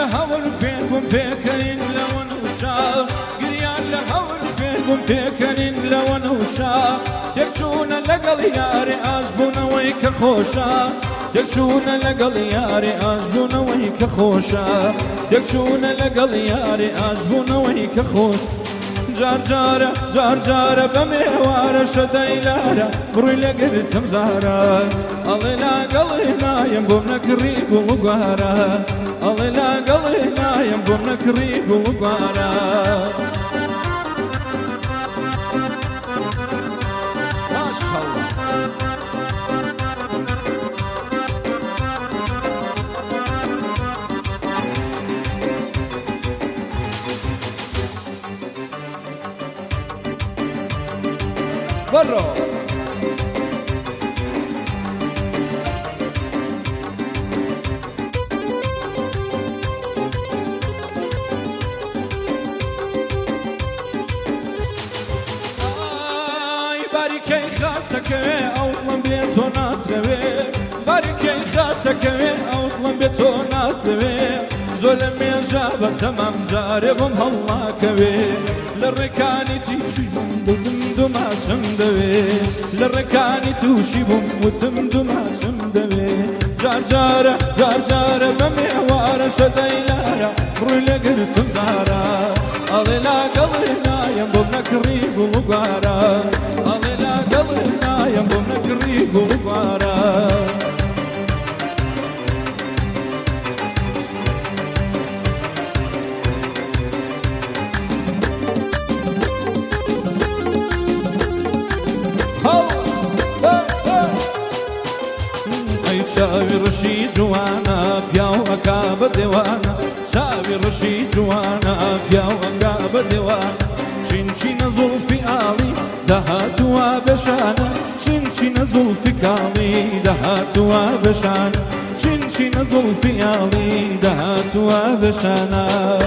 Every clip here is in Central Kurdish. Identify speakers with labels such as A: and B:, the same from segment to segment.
A: هەوڵ فێر بووم پێکەین لەوە نوشا گریان لە هەوڵ فێر بووم پێکەنین لەوە نوشا تێکچوونە لەگەڵ یاری ئاشبوونەوەی کە خۆشە تێکچوونە لەگەڵ یاری ئاشبوونەوەی کە خۆشە تێکچوونە لەگەڵ یاری ئاشبوونەوەی کە خۆش جارجارە جارجارە بە مێوارە شەدەی لارە بڕووی لەگرتم زارە ئەڵێ لاگەڵی نایم بۆم نەکڕی گوڵگوارە ئەڵێ لاگەڵی نایم بۆم نەکڕی گوڵگوارە برو باریکەی خاسەکەوێ ئەوڵم بێ تۆ ناسرەوێ باریکەی خاسەکەوێ ئەوڵم بێ تۆ ناسرەوێ زۆر لە مێژە بە تەمام جارێ بۆم هەڵناکەوێ لە ڕێکانی تیژی بووم وتم دوماچم دەوێ لە ڕێکانی تووشی بووم وتم دوماچم دەوێ جارجارە جارجارە بە مێوارە شەدەی لارە ڕووی لەگرتم زارە ئەڵێ لاگەڵی نایم بۆم نەکڕی گوڵگوارە ئەڵێ لاگەڵی نایم بۆم نەکڕی گوڵگوارە چاوی ڕشی جوانە پیاو ئەکا بە دێوانە چاوی ڕشی جوانە پیاو ئەکا بە دێوانە چینچینە زوڵفی ئاڵی دەهاتووە بەشانە چینچینە زوڵفی کاڵی دەهاتووە بەشانە چینچینە زوڵفی ئاڵی دەهاتووە بەشانە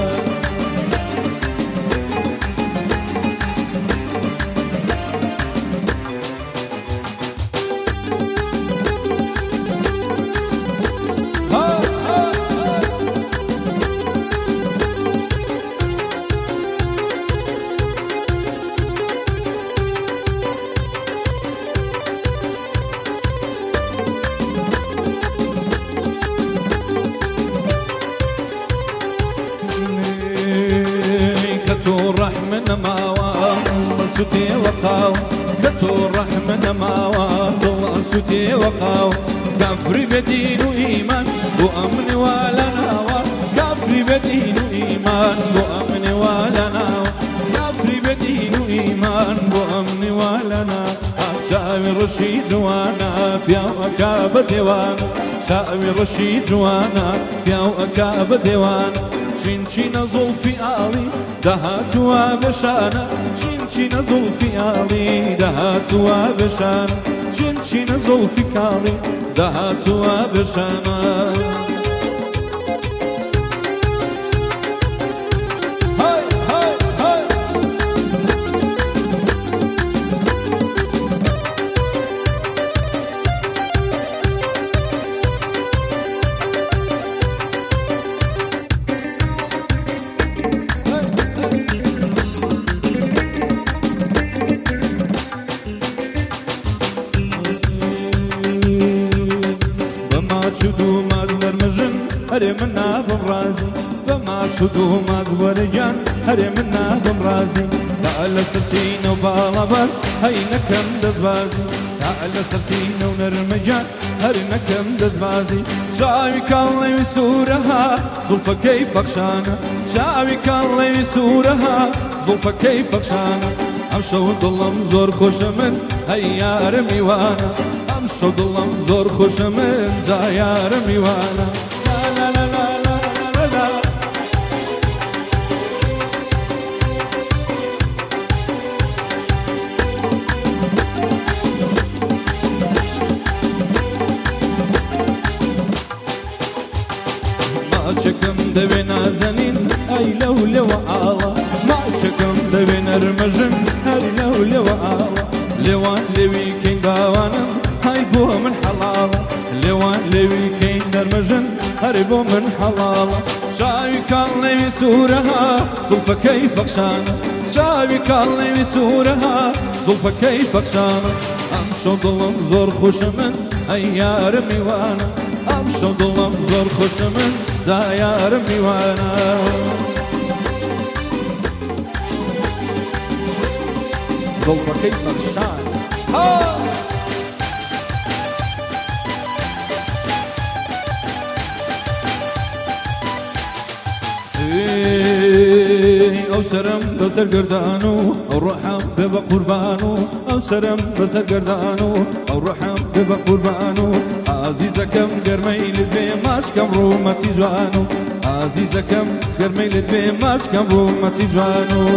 A: سوتي وقاو كتو الرحمة نماوا ضل سوتي وقاو كفري بدين وإيمان وأمن ولا ناوا كفري بدين وإيمان وأمن ولا ناوا كفري بدين وإيمان وأمن ولا ناوا شاوي رشي جوانا بياو أكاب ديوان شاوي رشي جوانا بياو أكاب ديوان چینچینە زوڵفی ئاڵی دەهاتووە بەشانە چینچینە زوڵفی ئاڵی دەهاتووە بەشانە چینچینە زوڵفی کاڵی دەهاتووە بەشانە هري منا بمرازي بما شدو ما دوريان هري منا بمرازي تعال سرسين وبالبر هاي نكم دزبازي تعال سرسين ونرمجان هري نكم دزبازي شاوي كالله يسورها زلفة كيف بخشانة شاوي كالله يسورها زلفة كيف بخشانة امشو ضلم زور خوش من هيا رميوانا امشو ضلم زور خوش من زايا رميوانا چکم دوی نازنین ای لو لو آلا ما چکم دوی نرمجن ای لو لو آلا لوان لوی کین باوانم های بو من حلالا لوان لوی کین نرمجن های بو من حلالا شاوی کاڵێوی سوورەها زوڵفەکەی بەخشانە شاوی کاڵێوی سوورەها زوڵفەکەی بەخشانە ئەم شەو دڵم زۆر خۆشە من ئەی یارم میوانە ئەم شەو دڵم زۆر خۆشە من دا یارم میوانە زوڵفەکەی بەخشانە ئەو سەرم بەسەر گەردان و ئەو ڕۆحەم بێ بە قوربان و ئەو سەرم بەسەر گەردان و ئەو ڕۆحەم بێ بە قوربان و ئازیزەکەم گەرمەی لە دوێ ماچکەم ڕوومەتی جوان و ئازیزەکەم گەرمەی لە دوێ ماچکەم ڕوومەتی جوان و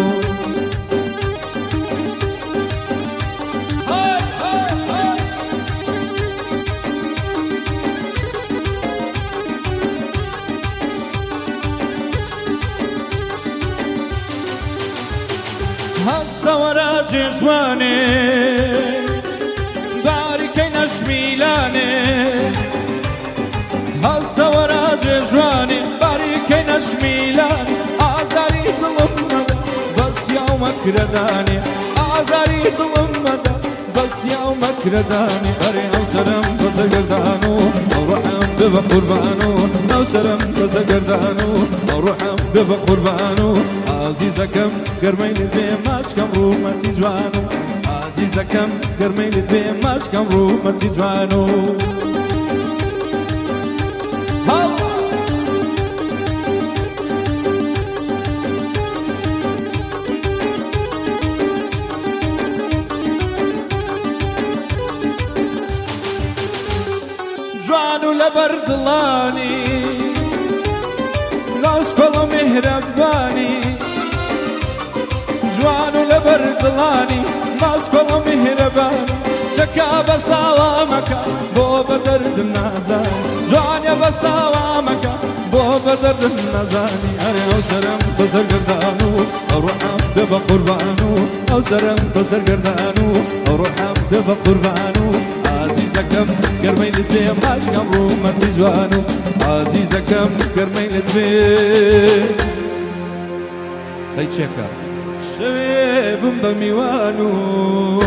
A: هەستەوەرە جێژوانێ باریکەی نەشمیلانێ هەستەوەرە جێژوانێ باریکەی نەشمیلانێ ئازاری دڵم مەدە بەسیا و مەکرەدانێ ئازاری دڵم مەدە بەسیا و مەکرەدانێ ئەرێ ئەو سەرم بەسە گەردان و ئەو ڕۆحەم بێ بە قوربان و ئەو سەرم بەسە گەردان و ئەو ڕۆحەم بێ بە قوربان و ئازیزەکەم گەرمەی لە دوێ ماچکەم ڕوومەتی جوان و ئازیزەکەم گەرمەی لە دوێ ماچکەم ڕوومەتی جوان و جوان و لەبەر دڵانی ڕاستکۆڵ و میهرەبانی جوان و لەبەر دڵانی ڕاستکۆڵ و میهرەبانی چەکا بە ساوامەکە بۆ بە دەردم نازانی جوانە بە ساوامەکە بۆ بە دەردم نازانی ئەرێ ئەو سەرم بەسەر گەردان و ئەو ڕۆحەم بێ بە قوربان و ئەو سەرم بەسەر گەردان و ئەو ڕۆحەم بێ بە قوربان و ئازیزەکەم گەرمەی لە دوێ ماچکەم ڕوومەتی جوان و ئازیزەکەم گەرمەی لە دوێ هەی چێکە شەوێ بم بە میوان و